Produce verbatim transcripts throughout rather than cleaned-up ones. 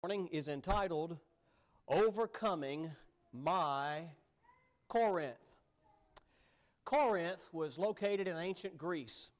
Morning is entitled Overcoming My Corinth. Corinth was located in ancient Greece.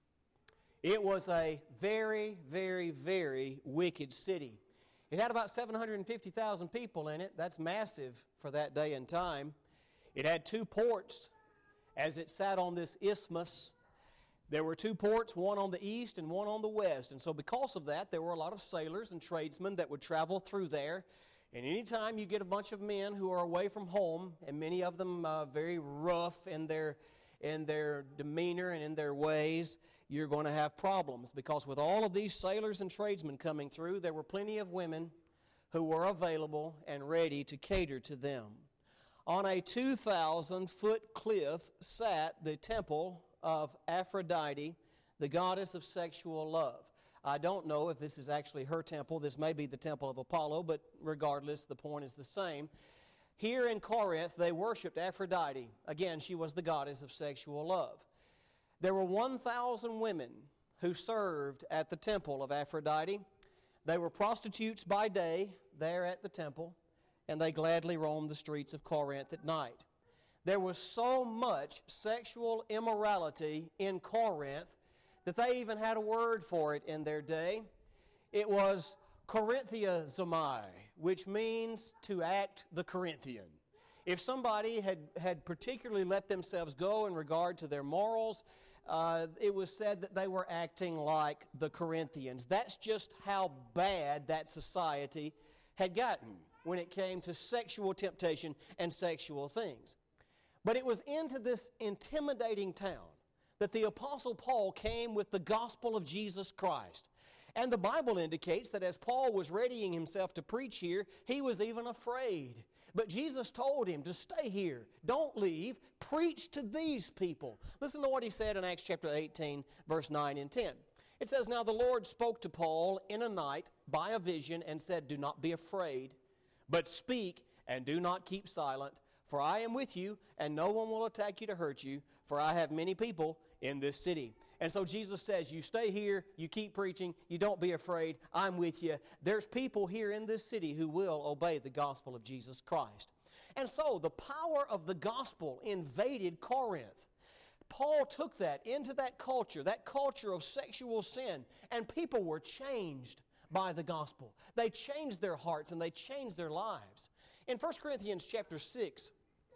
It was a very, very, very wicked city. It had about seven hundred fifty thousand people in it. That's massive for that day and time. It had two ports as it sat on this isthmus. There were two ports, one on the east and one on the west. And so because of that, there were a lot of sailors and tradesmen that would travel through there. And anytime you get a bunch of men who are away from home, and many of them uh, very rough in their, in their demeanor and in their ways, you're going to have problems. Because with all of these sailors and tradesmen coming through, there were plenty of women who were available and ready to cater to them. On a two thousand foot cliff sat the temple of Aphrodite, the goddess of sexual love. I don't know if this is actually her temple. This may be the temple of Apollo, but regardless, the point is the same. Here in Corinth, they worshipped Aphrodite. Again, she was the goddess of sexual love. There were one thousand women who served at the temple of Aphrodite. They were prostitutes by day there at the temple, and they gladly roamed the streets of Corinth at night. There was so much sexual immorality in Corinth that they even had a word for it in their day. It was Corinthiazomai, which means to act the Corinthian. If somebody had, had particularly let themselves go in regard to their morals, uh, it was said that they were acting like the Corinthians. That's just how bad that society had gotten when it came to sexual temptation and sexual things. But it was into this intimidating town that the Apostle Paul came with the gospel of Jesus Christ. And the Bible indicates that as Paul was readying himself to preach here, he was even afraid. But Jesus told him to stay here. Don't leave. Preach to these people. Listen to what he said in Acts chapter eighteen, verse nine and ten. It says, "Now the Lord spoke to Paul in a night by a vision and said, 'Do not be afraid, but speak and do not keep silent. For I am with you, and no one will attack you to hurt you, for I have many people in this city.'" And so Jesus says, you stay here, you keep preaching, you don't be afraid, I'm with you. There's people here in this city who will obey the gospel of Jesus Christ. And so the power of the gospel invaded Corinth. Paul took that into that culture, that culture of sexual sin, and people were changed by the gospel. They changed their hearts and they changed their lives. In First Corinthians chapter six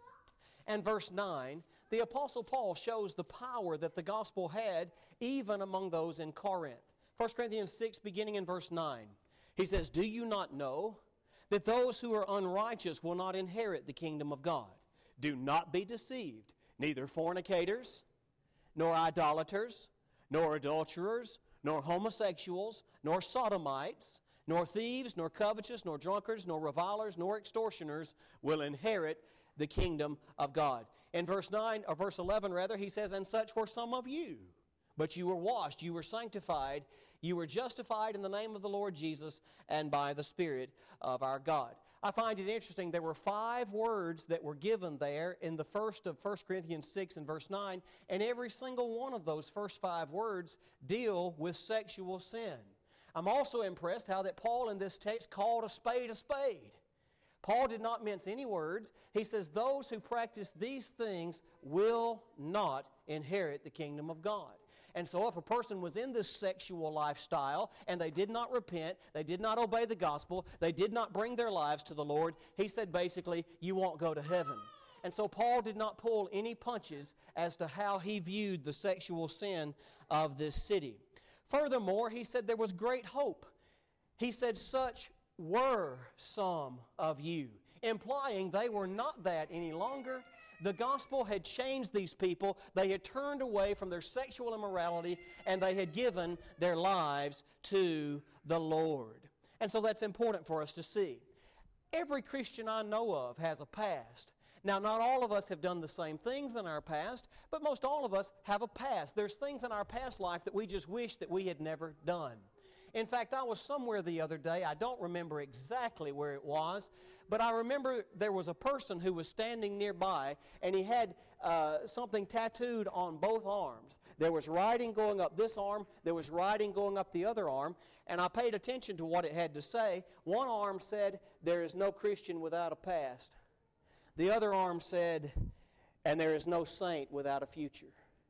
and verse nine, the Apostle Paul shows the power that the gospel had even among those in Corinth. First Corinthians six, beginning in verse nine, he says, "Do you not know that those who are unrighteous will not inherit the kingdom of God? Do not be deceived. Neither fornicators, nor idolaters, nor adulterers, nor homosexuals, nor sodomites, nor thieves, nor covetous, nor drunkards, nor revilers, nor extortioners will inherit the kingdom of God." In verse nine, or verse eleven rather, he says, "And such were some of you. But you were washed, you were sanctified, you were justified in the name of the Lord Jesus and by the Spirit of our God." I find it interesting, there were five words that were given there in the first of First Corinthians six and verse nine, and every single one of those first five words deal with sexual sin. I'm also impressed how that Paul in this text called a spade a spade. Paul did not mince any words. He says, those who practice these things will not inherit the kingdom of God. And so if a person was in this sexual lifestyle and they did not repent, they did not obey the gospel, they did not bring their lives to the Lord, he said basically, you won't go to heaven. And so Paul did not pull any punches as to how he viewed the sexual sin of this city. Furthermore, he said there was great hope. He said, such were some of you, implying they were not that any longer. The gospel had changed these people. They had turned away from their sexual immorality and they had given their lives to the Lord. And so that's important for us to see. Every Christian I know of has a past. Now, not all of us have done the same things in our past, but most all of us have a past. There's things in our past life that we just wish that we had never done. In fact, I was somewhere the other day. I don't remember exactly where it was, but I remember there was a person who was standing nearby, and he had uh, something tattooed on both arms. There was writing going up this arm, there was writing going up the other arm, and I paid attention to what it had to say. One arm said, "There is no Christian without a past." The other arm said, "And there is no saint without a future."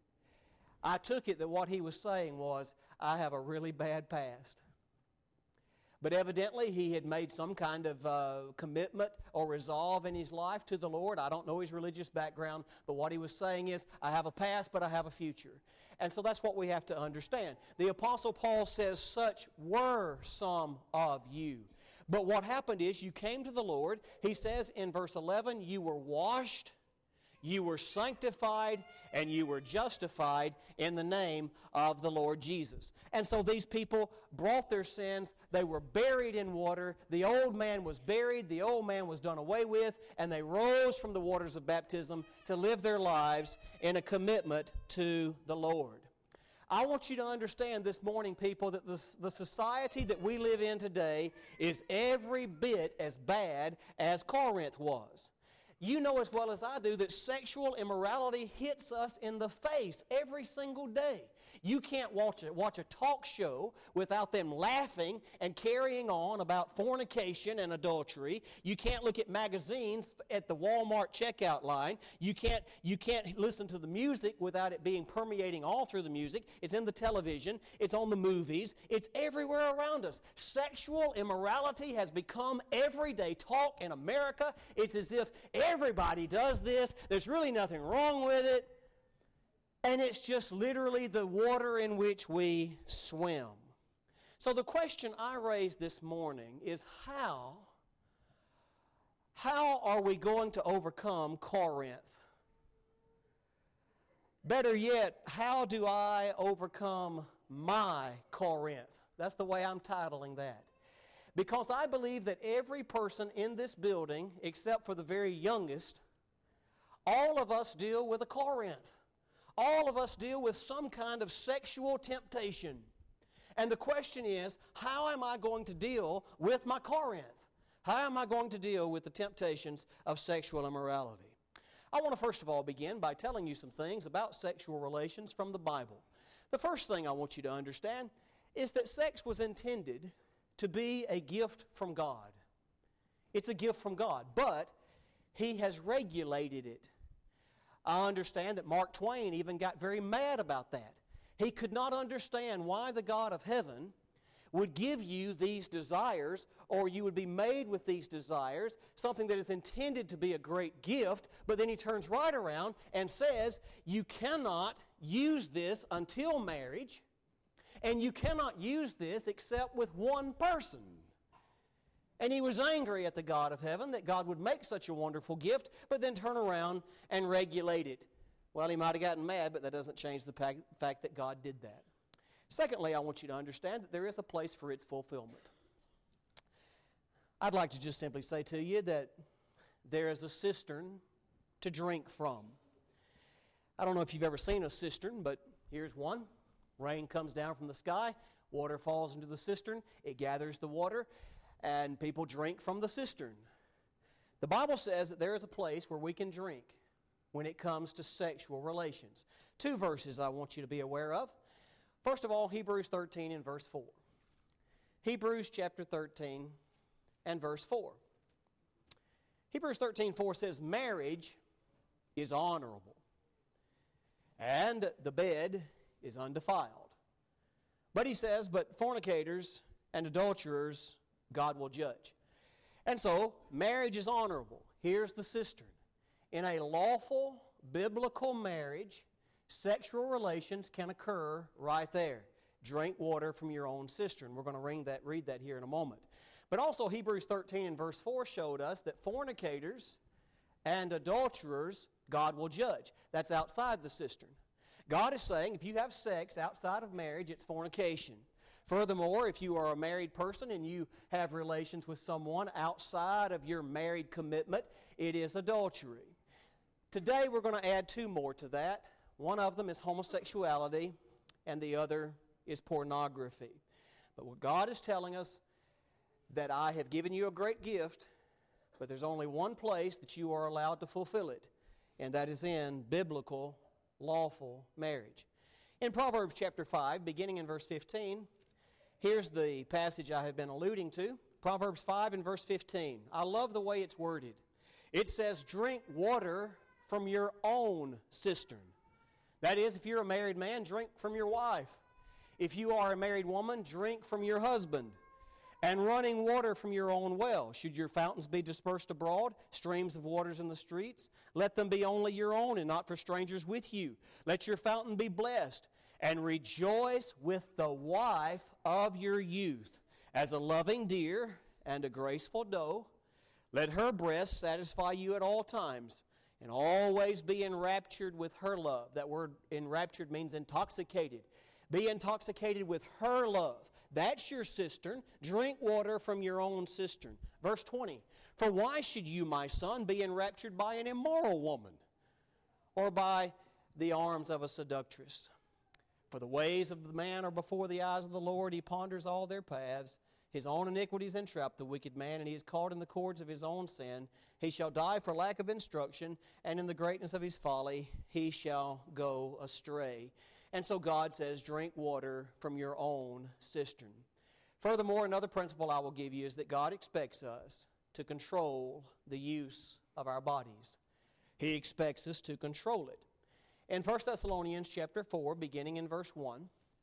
I took it that what he was saying was, I have a really bad past. But evidently he had made some kind of uh, commitment or resolve in his life to the Lord. I don't know his religious background, but what he was saying is, I have a past, but I have a future. And so that's what we have to understand. The Apostle Paul says, such were some of you. But what happened is, you came to the Lord. He says in verse eleven, you were washed, you were sanctified, and you were justified in the name of the Lord Jesus. And so these people brought their sins. They were buried in water. The old man was buried. The old man was done away with. And they rose from the waters of baptism to live their lives in a commitment to the Lord. I want you to understand this morning, people, that the, the society that we live in today is every bit as bad as Corinth was. You know as well as I do that sexual immorality hits us in the face every single day. You can't watch a, watch a talk show without them laughing and carrying on about fornication and adultery. You can't look at magazines at the Walmart checkout line. You can't, you can't listen to the music without it being permeating all through the music. It's in the television. It's on the movies. It's everywhere around us. Sexual immorality has become everyday talk in America. It's as if everybody does this. There's really nothing wrong with it. And it's just literally the water in which we swim. So the question I raised this morning is how, how are we going to overcome Corinth? Better yet, how do I overcome my Corinth? That's the way I'm titling that. Because I believe that every person in this building, except for the very youngest, all of us deal with a Corinth. All of us deal with some kind of sexual temptation. And the question is, how am I going to deal with my Corinth? How am I going to deal with the temptations of sexual immorality? I want to first of all begin by telling you some things about sexual relations from the Bible. The first thing I want you to understand is that sex was intended to be a gift from God. It's a gift from God, but He has regulated it. I understand that Mark Twain even got very mad about that. He could not understand why the God of heaven would give you these desires, or you would be made with these desires, something that is intended to be a great gift, but then he turns right around and says, you cannot use this until marriage, and you cannot use this except with one person. And he was angry at the God of heaven that God would make such a wonderful gift, but then turn around and regulate it. Well, he might have gotten mad, but that doesn't change the fact that God did that. Secondly, I want you to understand that there is a place for its fulfillment. I'd like to just simply say to you that there is a cistern to drink from. I don't know if you've ever seen a cistern, but here's one. Rain comes down from the sky, water falls into the cistern, it gathers the water, and people drink from the cistern. The Bible says that there is a place where we can drink when it comes to sexual relations. Two verses I want you to be aware of. First of all, Hebrews thirteen and verse four. Hebrews chapter thirteen and verse four. Hebrews thirteen four says, marriage is honorable, and the bed is undefiled. But he says, but fornicators and adulterers God will judge. And so, marriage is honorable. Here's the cistern. In a lawful, biblical marriage, sexual relations can occur right there. Drink water from your own cistern. We're going to read that, read that here in a moment. But also, Hebrews thirteen and verse four showed us that fornicators and adulterers God will judge. That's outside the cistern. God is saying if you have sex outside of marriage, it's fornication. Furthermore, if you are a married person and you have relations with someone outside of your married commitment, it is adultery. Today we're going to add two more to that. One of them is homosexuality, and the other is pornography. But what God is telling us, that I have given you a great gift, but there's only one place that you are allowed to fulfill it, and that is in biblical, lawful marriage. In Proverbs chapter five, beginning in verse fifteen, here's the passage I have been alluding to. Proverbs five and verse fifteen. I love the way it's worded. It says, drink water from your own cistern. That is, if you're a married man, drink from your wife. If you are a married woman, drink from your husband. And running water from your own well. Should your fountains be dispersed abroad, streams of waters in the streets, let them be only your own and not for strangers with you. Let your fountain be blessed, and rejoice with the wife of your youth, as a loving deer and a graceful doe. Let her breast satisfy you at all times, and always be enraptured with her love. That word enraptured means intoxicated. Be intoxicated with her love. That's your cistern. Drink water from your own cistern. Verse twenty. For why should you, my son, be enraptured by an immoral woman, or by the arms of a seductress? For the ways of the man are before the eyes of the Lord. He ponders all their paths. His own iniquities entrap the wicked man, and he is caught in the cords of his own sin. He shall die for lack of instruction, and in the greatness of his folly he shall go astray. And so God says, drink water from your own cistern. Furthermore, another principle I will give you is that God expects us to control the use of our bodies. He expects us to control it. In First Thessalonians chapter four, beginning in verse one,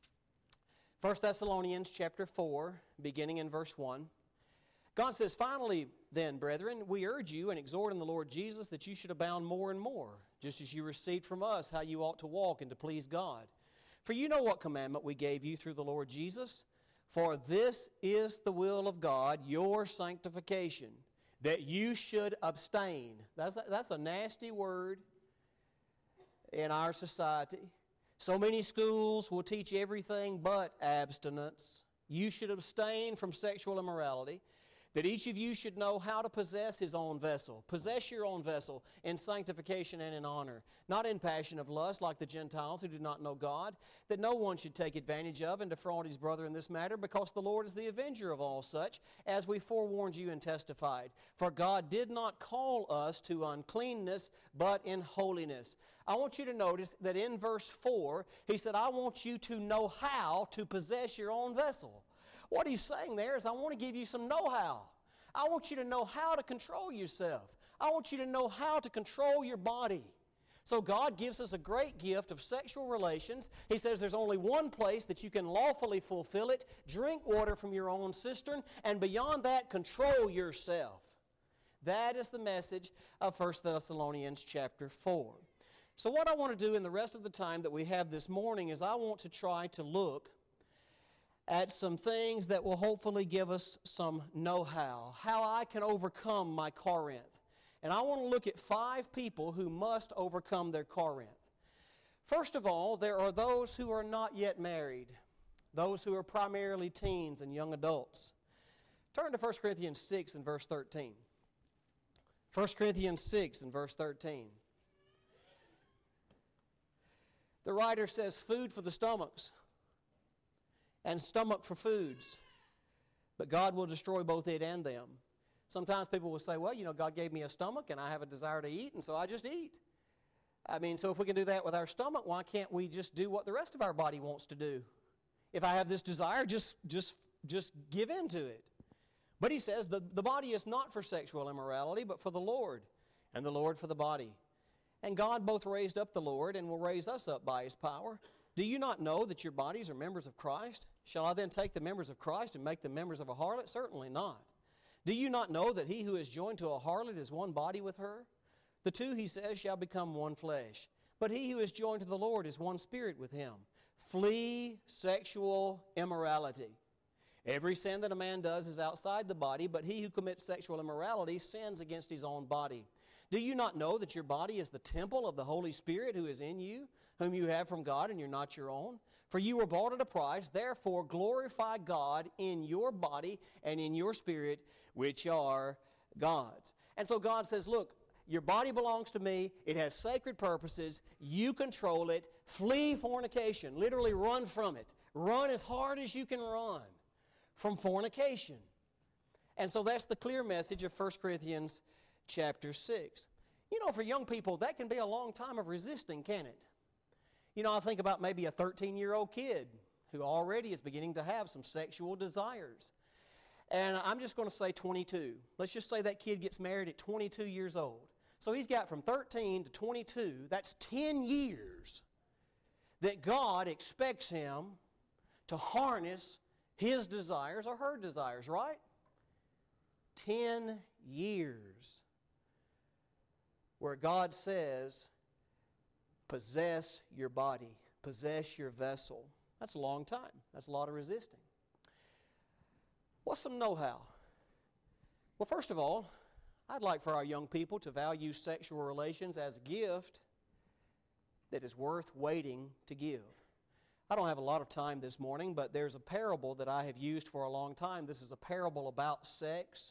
First Thessalonians chapter four, beginning in verse one, God says, finally then, brethren, we urge you and exhort in the Lord Jesus that you should abound more and more, just as you received from us how you ought to walk and to please God. For you know what commandment we gave you through the Lord Jesus. For this is the will of God, your sanctification, that you should abstain. That's a, that's a nasty word in our society. So many schools will teach everything but abstinence. You should abstain from sexual immorality. That each of you should know how to possess his own vessel. Possess your own vessel in sanctification and in honor, not in passion of lust like the Gentiles who do not know God, that no one should take advantage of and defraud his brother in this matter, because the Lord is the avenger of all such, as we forewarned you and testified. For God did not call us to uncleanness, but in holiness. I want you to notice that in verse four, he said, I want you to know how to possess your own vessel. What he's saying there is, I want to give you some know-how. I want you to know how to control yourself. I want you to know how to control your body. So God gives us a great gift of sexual relations. He says there's only one place that you can lawfully fulfill it. Drink water from your own cistern, and beyond that, control yourself. That is the message of First Thessalonians chapter four. So what I want to do in the rest of the time that we have this morning is I want to try to look at some things that will hopefully give us some know-how, how I can overcome my Corinth. And I want to look at five people who must overcome their Corinth. First of all, there are those who are not yet married, those who are primarily teens and young adults. Turn to First Corinthians six and verse thirteen. First Corinthians six and verse thirteen. The writer says, food for the stomachs, and stomach for foods, but God will destroy both it and them. Sometimes people will say, well, you know, God gave me a stomach and I have a desire to eat, and so I just eat. I mean, so if we can do that with our stomach, why can't we just do what the rest of our body wants to do? If I have this desire, just just just give in to it. But he says the, the body is not for sexual immorality, but for the Lord, and the Lord for the body. And God both raised up the Lord and will raise us up by his power. Do you not know that your bodies are members of Christ? Shall I then take the members of Christ and make them members of a harlot? Certainly not. Do you not know that he who is joined to a harlot is one body with her? The two, he says, shall become one flesh. But he who is joined to the Lord is one spirit with him. Flee sexual immorality. Every sin that a man does is outside the body, but he who commits sexual immorality sins against his own body. Do you not know that your body is the temple of the Holy Spirit who is in you, whom you have from God, and you're not your own? For you were bought at a price, therefore glorify God in your body and in your spirit, which are God's. And so God says, look, your body belongs to me. It has sacred purposes. You control it. Flee fornication. Literally run from it. Run as hard as you can run. from fornication. And so that's the clear message of First Corinthians chapter six. You know, for young people, that can be a long time of resisting, can't it? You know, I think about maybe a thirteen-year-old kid who already is beginning to have some sexual desires. And I'm just going to say twenty-two. Let's just say that kid gets married at twenty-two years old. So he's got from thirteen to twenty-two, that's ten years that God expects him to harness his desires or her desires, right? Ten years where God says, possess your body, possess your vessel. That's a long time. That's a lot of resisting. What's some know-how? Well, first of all, I'd like for our young people to value sexual relations as a gift that is worth waiting to give. I don't have a lot of time this morning, but there's a parable that I have used for a long time. This is a parable about sex.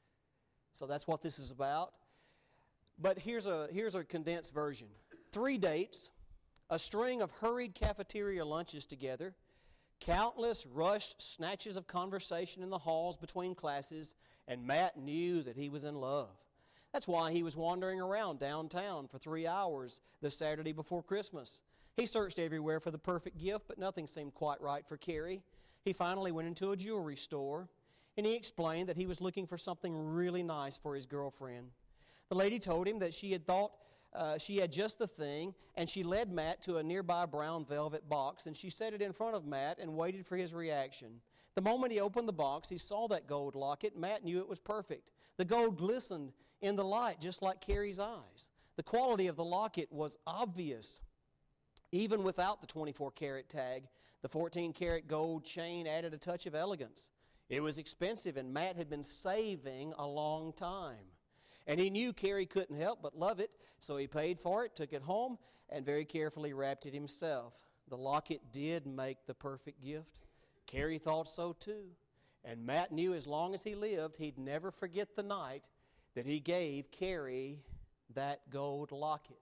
So that's what this is about. But here's a, here's a condensed version. Three dates, a string of hurried cafeteria lunches together, countless rushed snatches of conversation in the halls between classes, and Matt knew that he was in love. That's why he was wandering around downtown for three hours the Saturday before Christmas. He searched everywhere for the perfect gift, but nothing seemed quite right for Carrie. He finally went into a jewelry store, and he explained that he was looking for something really nice for his girlfriend. The lady told him that she had thought uh, she had just the thing, and she led Matt to a nearby brown velvet box, and she set it in front of Matt and waited for his reaction. The moment he opened the box, he saw that gold locket. Matt knew it was perfect. The gold glistened in the light just like Carrie's eyes. The quality of the locket was obvious. Even without the twenty-four karat tag, the fourteen karat gold chain added a touch of elegance. It was expensive, and Matt had been saving a long time. And he knew Carrie couldn't help but love it, so he paid for it, took it home, and very carefully wrapped it himself. The locket did make the perfect gift. Carrie thought so too. And Matt knew as long as he lived, he'd never forget the night that he gave Carrie that gold locket.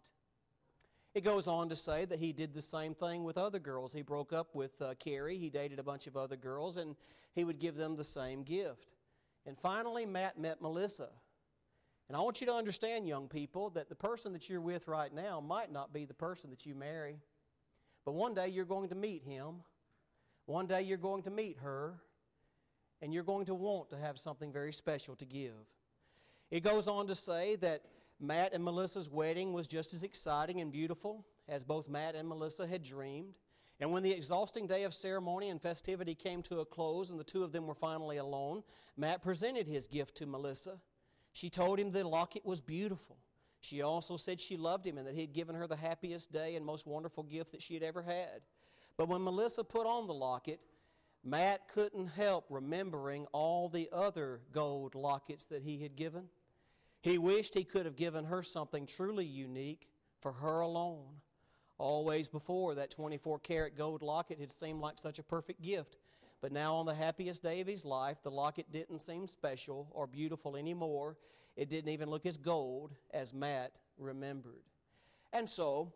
It goes on to say that he did the same thing with other girls. He broke up with uh, Carrie. He dated a bunch of other girls, and he would give them the same gift. And finally, Matt met Melissa. And I want you to understand, young people, that the person that you're with right now might not be the person that you marry. But one day you're going to meet him. One day you're going to meet her. And you're going to want to have something very special to give. It goes on to say that Matt and Melissa's wedding was just as exciting and beautiful as both Matt and Melissa had dreamed. And when the exhausting day of ceremony and festivity came to a close and the two of them were finally alone, Matt presented his gift to Melissa. She told him the locket was beautiful. She also said she loved him and that he had given her the happiest day and most wonderful gift that she had ever had. But when Melissa put on the locket, Matt couldn't help remembering all the other gold lockets that he had given. He wished he could have given her something truly unique for her alone. Always before, that twenty-four karat gold locket had seemed like such a perfect gift. But now on the happiest day of his life, the locket didn't seem special or beautiful anymore. It didn't even look as gold as Matt remembered. And so,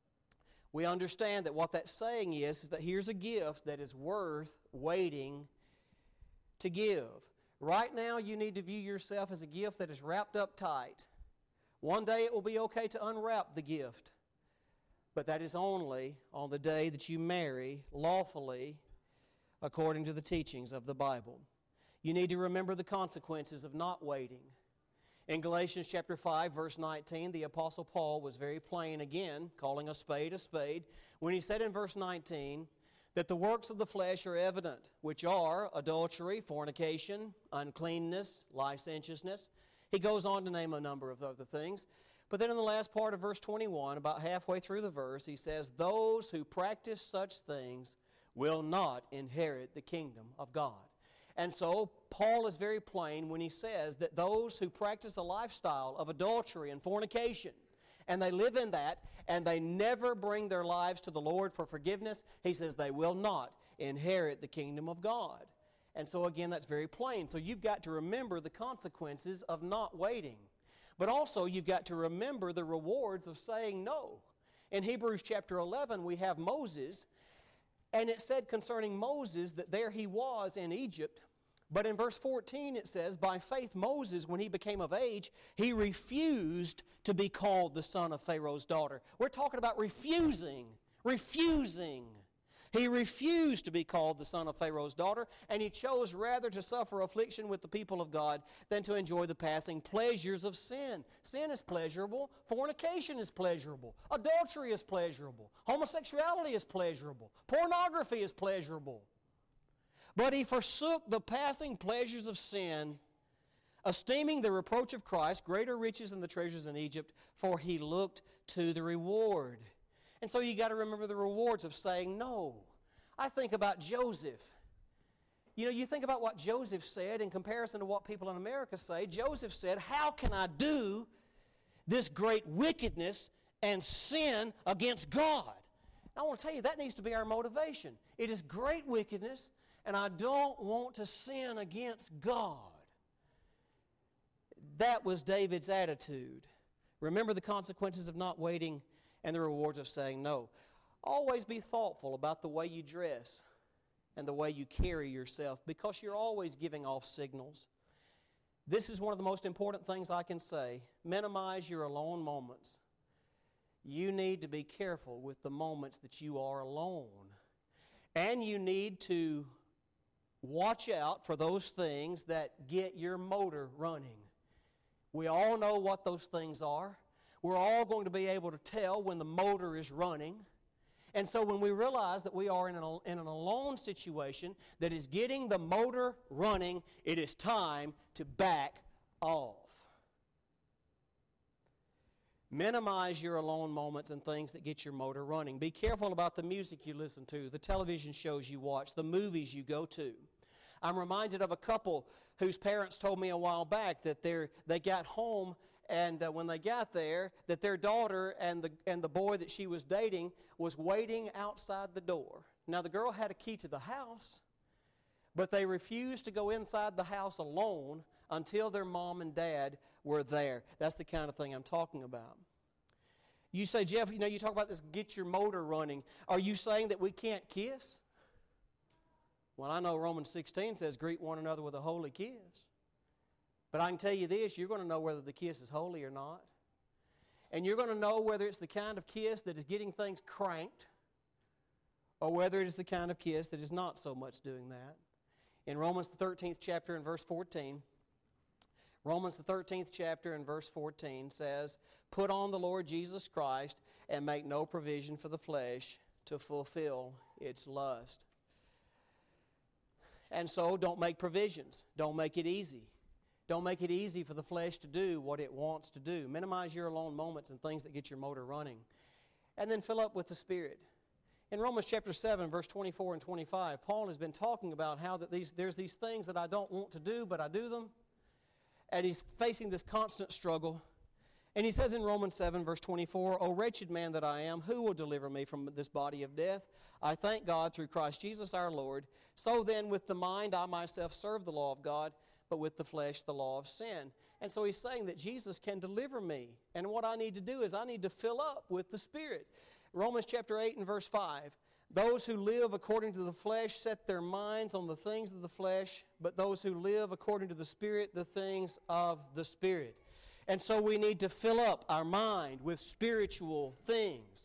we understand that what that's saying is, is that here's a gift that is worth waiting to give. Right now, you need to view yourself as a gift that is wrapped up tight. One day it will be okay to unwrap the gift. But that is only on the day that you marry lawfully according to the teachings of the Bible. You need to remember the consequences of not waiting. In Galatians chapter five, verse nineteen, the Apostle Paul was very plain again, calling a spade a spade, when he said in verse nineteen that the works of the flesh are evident, which are adultery, fornication, uncleanness, licentiousness. He goes on to name a number of other things. But then in the last part of verse twenty-one, about halfway through the verse, he says, those who practice such things will not inherit the kingdom of God. And so Paul is very plain when he says that those who practice a lifestyle of adultery and fornication, and they live in that, and they never bring their lives to the Lord for forgiveness, he says they will not inherit the kingdom of God. And so again, that's very plain. So you've got to remember the consequences of not waiting. But also you've got to remember the rewards of saying no. In Hebrews chapter eleven, we have Moses, and it said concerning Moses that there he was in Egypt, But in verse fourteen it says, by faith Moses, when he became of age, he refused to be called the son of Pharaoh's daughter. We're talking about refusing, refusing. He refused to be called the son of Pharaoh's daughter, and he chose rather to suffer affliction with the people of God than to enjoy the passing pleasures of sin. Sin is pleasurable. Fornication is pleasurable. Adultery is pleasurable. Homosexuality is pleasurable. Pornography is pleasurable. But he forsook the passing pleasures of sin, esteeming the reproach of Christ greater riches than the treasures in Egypt, for he looked to the reward. And so you got to remember the rewards of saying no. I think about Joseph. You know, you think about what Joseph said in comparison to what people in America say. Joseph said, how can I do this great wickedness and sin against God? And I want to tell you, that needs to be our motivation. It is great wickedness, and I don't want to sin against God. That was David's attitude. Remember the consequences of not waiting and the rewards of saying no. Always be thoughtful about the way you dress and the way you carry yourself, because you're always giving off signals. This is one of the most important things I can say. Minimize your alone moments. You need to be careful with the moments that you are alone. And you need to watch out for those things that get your motor running. We all know what those things are. We're all going to be able to tell when the motor is running. And so when we realize that we are in an, in an alone situation that is getting the motor running, it is time to back off. Minimize your alone moments and things that get your motor running. Be careful about the music you listen to, the television shows you watch, the movies you go to. I'm reminded of a couple whose parents told me a while back that they they got home, and uh, when they got there, that their daughter and the and the boy that she was dating was waiting outside the door. Now, the girl had a key to the house, but they refused to go inside the house alone until their mom and dad were there. That's the kind of thing I'm talking about. You say, Jeff, you know, you talk about this, get your motor running. Are you saying that we can't kiss? Well, I know Romans sixteen says, greet one another with a holy kiss. But I can tell you this, you're going to know whether the kiss is holy or not. And you're going to know whether it's the kind of kiss that is getting things cranked, or whether it is the kind of kiss that is not so much doing that. In Romans the thirteenth chapter and verse fourteen, Romans the thirteenth chapter and verse fourteen says, put on the Lord Jesus Christ and make no provision for the flesh to fulfill its lust. And so don't make provisions. Don't make it easy. Don't make it easy for the flesh to do what it wants to do. Minimize your alone moments and things that get your motor running. And then fill up with the Spirit. In Romans chapter seven, verse twenty-four and twenty-five, Paul has been talking about how that these, there's these things that I don't want to do, but I do them. And he's facing this constant struggle. And he says in Romans seven, verse twenty-four, O wretched man that I am, who will deliver me from this body of death? I thank God through Christ Jesus our Lord. So then with the mind I myself serve the law of God, but with the flesh the law of sin. And so he's saying that Jesus can deliver me. And what I need to do is I need to fill up with the Spirit. Romans chapter eight and verse five, those who live according to the flesh set their minds on the things of the flesh, but those who live according to the Spirit, the things of the Spirit. And so we need to fill up our mind with spiritual things.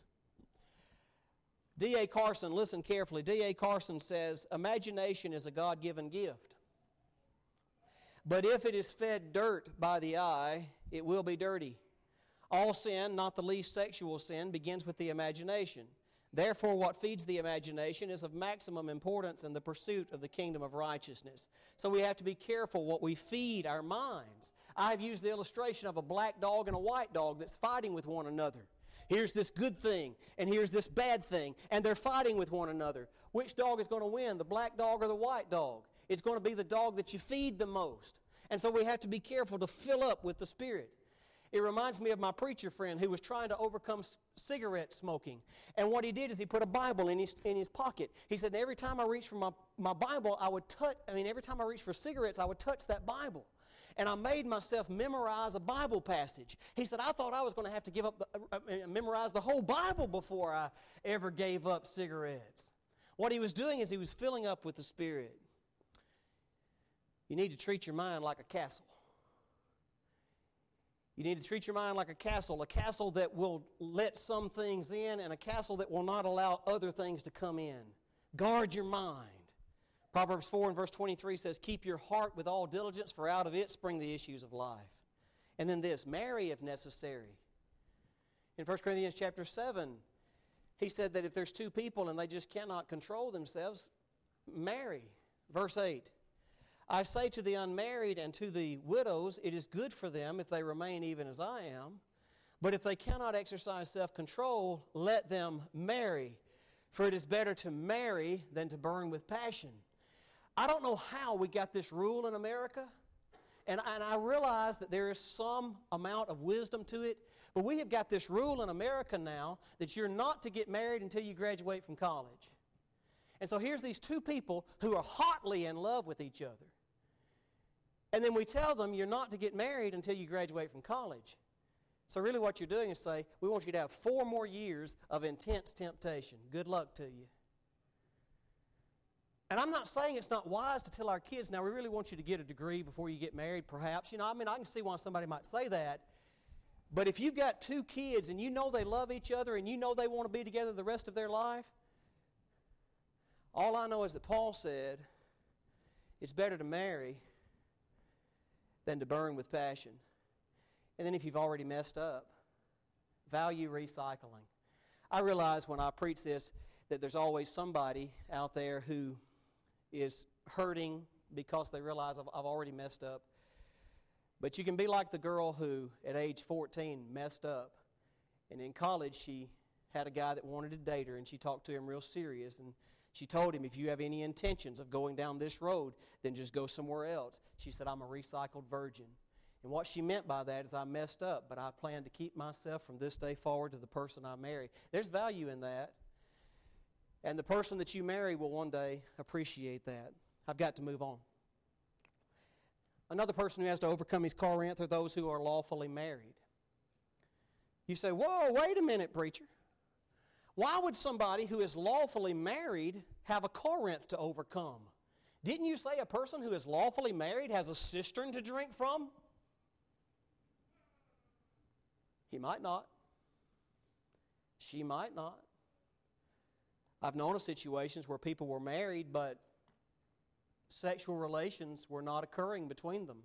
D A Carson, listen carefully. D A Carson says, imagination is a God-given gift. But if it is fed dirt by the eye, it will be dirty. All sin, not the least sexual sin, begins with the imagination. Therefore, what feeds the imagination is of maximum importance in the pursuit of the kingdom of righteousness. So we have to be careful what we feed our minds. I've used the illustration of a black dog and a white dog that's fighting with one another. Here's this good thing, and here's this bad thing, and they're fighting with one another. Which dog is going to win, the black dog or the white dog? It's going to be the dog that you feed the most. And so we have to be careful to fill up with the Spirit. It reminds me of my preacher friend who was trying to overcome c- cigarette smoking. And what he did is he put a Bible in his in his pocket. He said, every time I reached for my, my Bible, I would touch, I mean, every time I reached for cigarettes, I would touch that Bible. And I made myself memorize a Bible passage. He said, I thought I was going to have to give up, the, uh, uh, memorize the whole Bible before I ever gave up cigarettes. What he was doing is he was filling up with the Spirit. You need to treat your mind like a castle. You need to treat your mind like a castle, a castle that will let some things in and a castle that will not allow other things to come in. Guard your mind. Proverbs four and verse twenty-three says, keep your heart with all diligence, for out of it spring the issues of life. And then this, marry if necessary. In First Corinthians chapter seven, he said that if there's two people and they just cannot control themselves, marry. Verse eight, I say to the unmarried and to the widows, it is good for them if they remain even as I am. But if they cannot exercise self-control, let them marry. For it is better to marry than to burn with passion. I don't know how we got this rule in America. And, and I realize that there is some amount of wisdom to it. But we have got this rule in America now that you're not to get married until you graduate from college. And so here's these two people who are hotly in love with each other. And then we tell them you're not to get married until you graduate from college. So really what you're doing is say, we want you to have four more years of intense temptation. Good luck to you. And I'm not saying it's not wise to tell our kids, now we really want you to get a degree before you get married, perhaps. You know, I mean, I can see why somebody might say that. But if you've got two kids and you know they love each other and you know they want to be together the rest of their life, all I know is that Paul said it's better to marry than to burn with passion. And then if you've already messed up, value recycling. I realize when I preach this that there's always somebody out there who is hurting because they realize I've, I've already messed up. But you can be like the girl who, at age fourteen, messed up. And in college, she had a guy that wanted to date her, and she talked to him real serious. And she told him, if you have any intentions of going down this road, then just go somewhere else. She said, I'm a recycled virgin. And what she meant by that is I messed up, but I plan to keep myself from this day forward to the person I marry. There's value in that. And the person that you marry will one day appreciate that. I've got to move on. Another person who has to overcome his Corinth are those who are lawfully married. You say, whoa, wait a minute, preacher. Why would somebody who is lawfully married have a Corinth to overcome? Didn't you say a person who is lawfully married has a cistern to drink from? He might not. She might not. I've known of situations where people were married, but sexual relations were not occurring between them.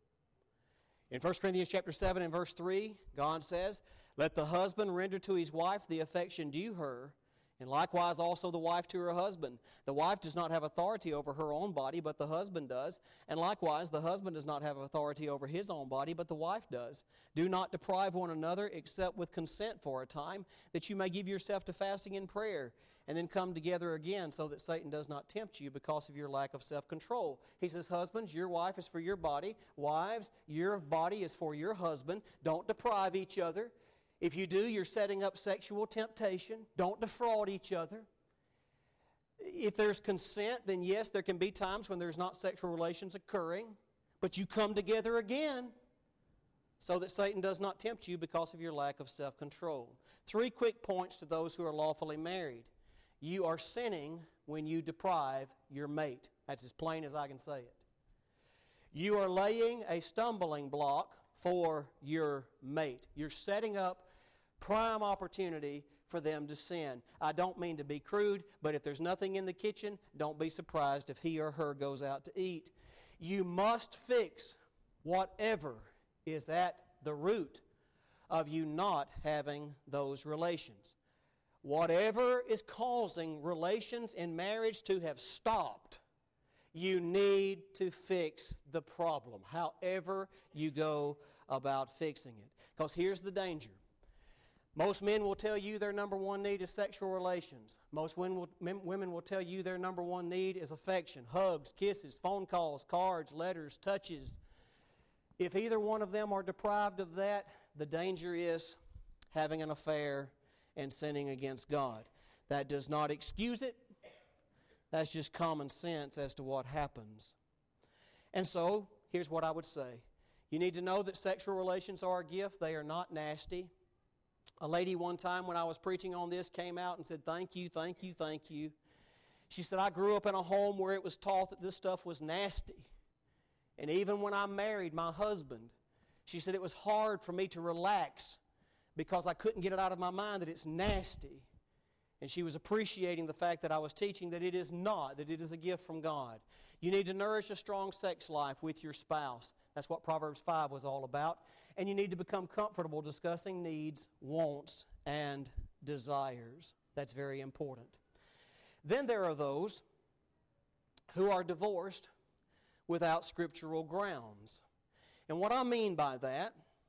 In First Corinthians chapter seven and verse three, God says, let the husband render to his wife the affection due her, and likewise also the wife to her husband. The wife does not have authority over her own body, but the husband does. And likewise, the husband does not have authority over his own body, but the wife does. Do not deprive one another except with consent for a time, that you may give yourself to fasting and prayer, and then come together again so that Satan does not tempt you because of your lack of self-control. He says, husbands, your wife is for your body. Wives, your body is for your husband. Don't deprive each other. If you do, you're setting up sexual temptation. Don't defraud each other. If there's consent, then yes, there can be times when there's not sexual relations occurring, but you come together again so that Satan does not tempt you because of your lack of self-control. Three quick points to those who are lawfully married. You are sinning when you deprive your mate. That's as plain as I can say it. You are laying a stumbling block for your mate. You're setting up prime opportunity for them to sin. I don't mean to be crude, but if there's nothing in the kitchen, don't be surprised if he or her goes out to eat. You must fix whatever is at the root of you not having those relations. Whatever is causing relations in marriage to have stopped, you need to fix the problem, however you go about fixing it. Because here's the danger. Most men will tell you their number one need is sexual relations. Most women will, women will tell you their number one need is affection, hugs, kisses, phone calls, cards, letters, touches. If either one of them are deprived of that, the danger is having an affair and sinning against God. That does not excuse it. That's just common sense as to what happens. And so, here's what I would say. You need to know that sexual relations are a gift. They are not nasty. A lady one time when I was preaching on this came out and said, thank you, thank you, thank you. She said, I grew up in a home where it was taught that this stuff was nasty. And even when I married my husband, she said it was hard for me to relax because I couldn't get it out of my mind that it's nasty. And she was appreciating the fact that I was teaching that it is not, that it is a gift from God. You need to nourish a strong sex life with your spouse. That's what Proverbs five was all about. And you need to become comfortable discussing needs, wants, and desires. That's very important. Then there are those who are divorced without scriptural grounds. And what I mean by that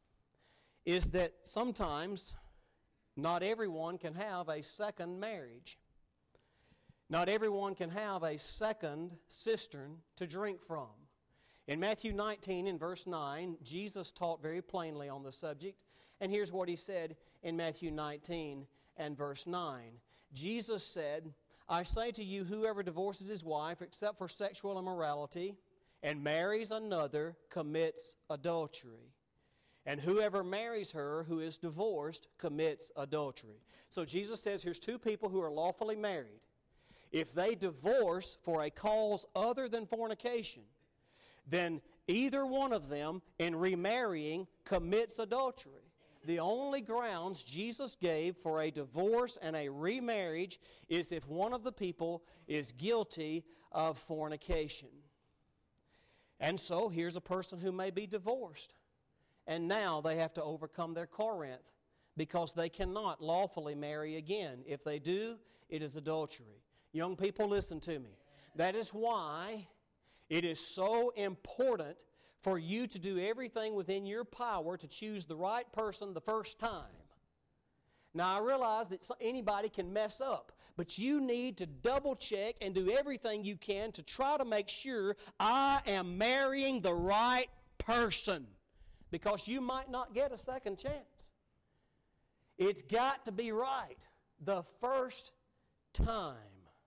is that sometimes not everyone can have a second marriage. Not everyone can have a second cistern to drink from. In Matthew nineteen, in verse nine, Jesus taught very plainly on the subject. And here's what He said in Matthew nineteen and verse nine. Jesus said, I say to you, whoever divorces his wife except for sexual immorality and marries another commits adultery. And whoever marries her who is divorced commits adultery. So Jesus says here's two people who are lawfully married. If they divorce for a cause other than fornication, then either one of them in remarrying commits adultery. The only grounds Jesus gave for a divorce and a remarriage is if one of the people is guilty of fornication. And so here's a person who may be divorced. And now they have to overcome their Corinth because they cannot lawfully marry again. If they do, it is adultery. Young people, listen to me. That is why it is so important for you to do everything within your power to choose the right person the first time. Now, I realize that anybody can mess up, but you need to double check and do everything you can to try to make sure I am marrying the right person, because you might not get a second chance. It's got to be right the first time.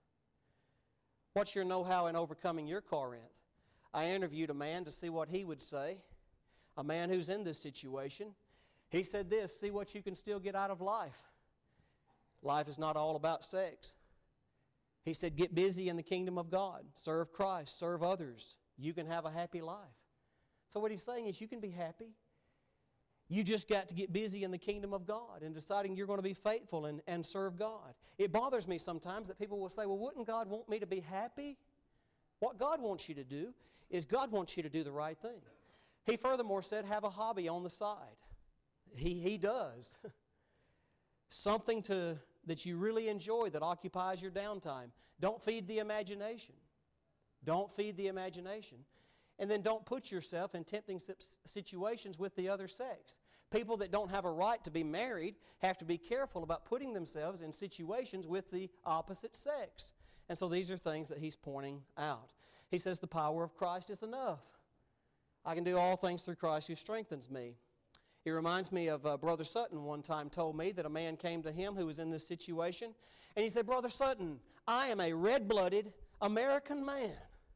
What's your know-how in overcoming your Corinth? I interviewed a man to see what he would say, a man who's in this situation. He said this, see what you can still get out of life. Life is not all about sex. He said, get busy in the kingdom of God. Serve Christ, serve others. You can have a happy life. So what he's saying is you can be happy. You just got to get busy in the kingdom of God and deciding you're going to be faithful and, and serve God. It bothers me sometimes that people will say, well, wouldn't God want me to be happy? What God wants you to do is God wants you to do the right thing. He furthermore said, have a hobby on the side. He, he does. Something to, that you really enjoy that occupies your downtime. Don't feed the imagination. Don't feed the imagination. And then don't put yourself in tempting situations with the other sex. People that don't have a right to be married have to be careful about putting themselves in situations with the opposite sex. And so these are things that he's pointing out. He says the power of Christ is enough. I can do all things through Christ who strengthens me. It reminds me of uh, Brother Sutton one time told me that a man came to him who was in this situation. And he said, Brother Sutton, I am a red-blooded American man.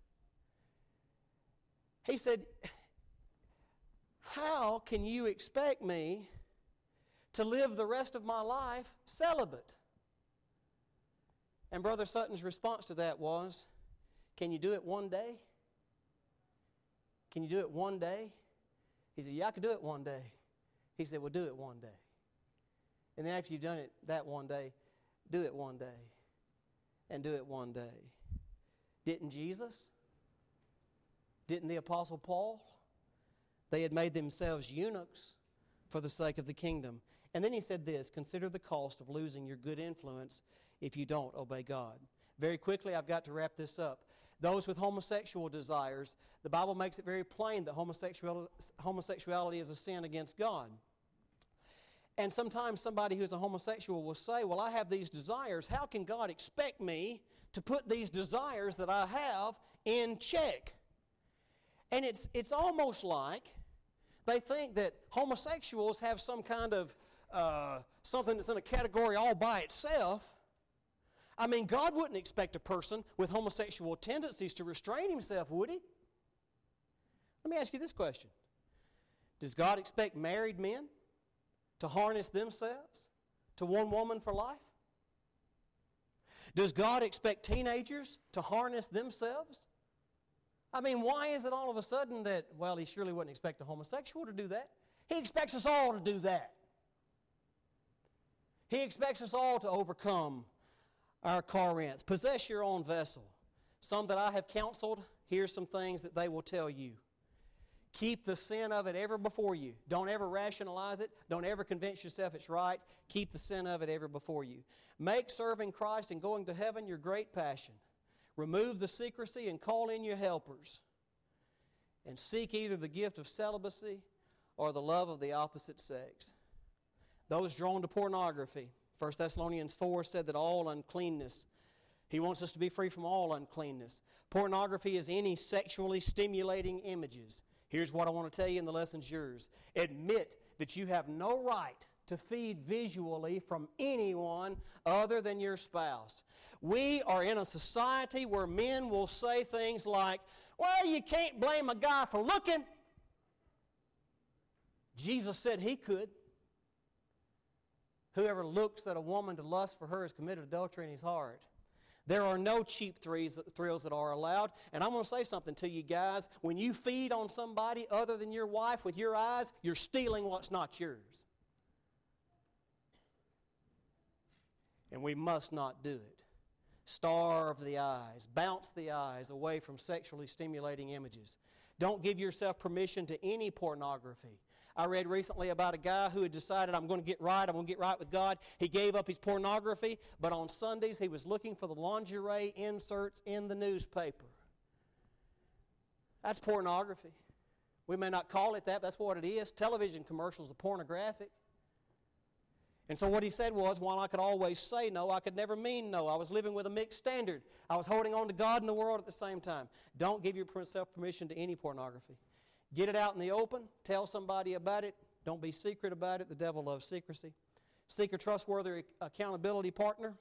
He said, how can you expect me to live the rest of my life celibate? And Brother Sutton's response to that was, can you do it one day? Can you do it one day? He said, yeah, I could do it one day. He said, well, do it one day. And then after you've done it that one day, do it one day. And do it one day. Didn't Jesus? Didn't the Apostle Paul? They had made themselves eunuchs for the sake of the kingdom. And then he said this, consider the cost of losing your good influence if you don't obey God. Very quickly, I've got to wrap this up. Those with homosexual desires, the Bible makes it very plain that homosexuality, homosexuality is a sin against God. And sometimes somebody who's a homosexual will say, well, I have these desires. How can God expect me to put these desires that I have in check? And it's, it's almost like they think that homosexuals have some kind of uh, something that's in a category all by itself. I mean, God wouldn't expect a person with homosexual tendencies to restrain himself, would he? Let me ask you this question. Does God expect married men to harness themselves to one woman for life? Does God expect teenagers to harness themselves I mean, why is it all of a sudden that, well, he surely wouldn't expect a homosexual to do that. He expects us all to do that. He expects us all to overcome our Corinth. Possess your own vessel. Some that I have counseled, here's some things that they will tell you. Keep the sin of it ever before you. Don't ever rationalize it. Don't ever convince yourself it's right. Keep the sin of it ever before you. Make serving Christ and going to heaven your great passion. Remove the secrecy and call in your helpers. And seek either the gift of celibacy or the love of the opposite sex. Those drawn to pornography, First Thessalonians four said that all uncleanness, he wants us to be free from all uncleanness. Pornography is any sexually stimulating images. Here's what I want to tell you, and the lesson's yours. Admit that you have no right to feed visually from anyone other than your spouse. We are in a society where men will say things like, well, you can't blame a guy for looking. Jesus said he could. Whoever looks at a woman to lust for her has committed adultery in his heart. There are no cheap thrills that are allowed. And I'm going to say something to you guys. When you feed on somebody other than your wife with your eyes, you're stealing what's not yours. And we must not do it. Starve the eyes. Bounce the eyes away from sexually stimulating images. Don't give yourself permission to any pornography. I read recently about a guy who had decided, I'm going to get right, I'm going to get right with God. He gave up his pornography, but on Sundays he was looking for the lingerie inserts in the newspaper. That's pornography. We may not call it that, but that's what it is. Television commercials are pornographic. And so what he said was, while I could always say no, I could never mean no. I was living with a mixed standard. I was holding on to God and the world at the same time. Don't give yourself permission to any pornography. Get it out in the open. Tell somebody about it. Don't be secret about it. The devil loves secrecy. Seek a trustworthy accountability partner.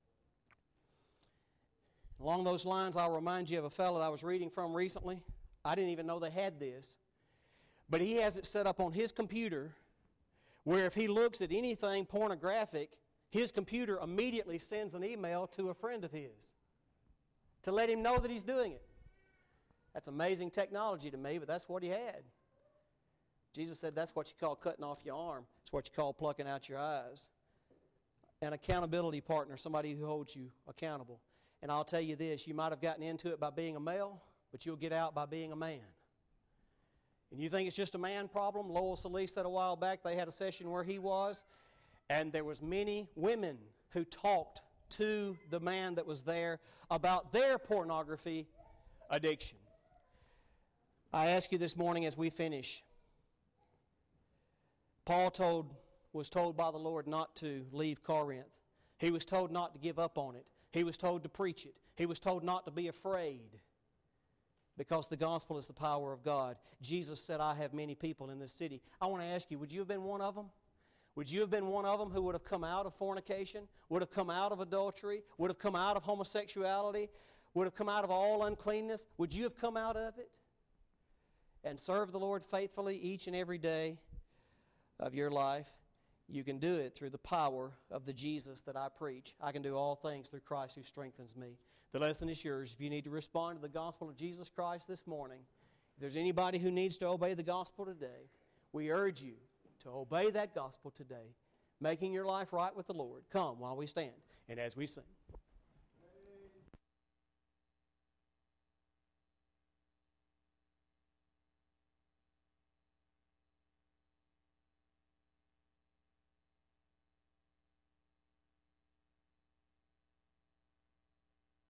Along those lines, I'll remind you of a fellow I was reading from recently. I didn't even know they had this. But he has it set up on his computer where if he looks at anything pornographic, his computer immediately sends an email to a friend of his to let him know that he's doing it. That's amazing technology to me, but that's what he had. Jesus said that's what you call cutting off your arm. It's what you call plucking out your eyes. An accountability partner, somebody who holds you accountable. And I'll tell you this, you might have gotten into it by being a male, but you'll get out by being a man. And you think it's just a man problem? Lowell Solis said a while back they had a session where he was, and there was many women who talked to the man that was there about their pornography addiction. I ask you this morning as we finish, Paul told, was told by the Lord not to leave Corinth. He was told not to give up on it. He was told to preach it. He was told not to be afraid because the gospel is the power of God. Jesus said, I have many people in this city. I want to ask you, would you have been one of them? Would you have been one of them who would have come out of fornication, would have come out of adultery, would have come out of homosexuality, would have come out of all uncleanness? Would you have come out of it and served the Lord faithfully each and every day of your life? You can do it through the power of the Jesus that I preach. I can do all things through Christ who strengthens me. The lesson is yours. If you need to respond to the gospel of Jesus Christ this morning, if there's anybody who needs to obey the gospel today, we urge you to obey that gospel today, making your life right with the Lord. Come while we stand and as we sing.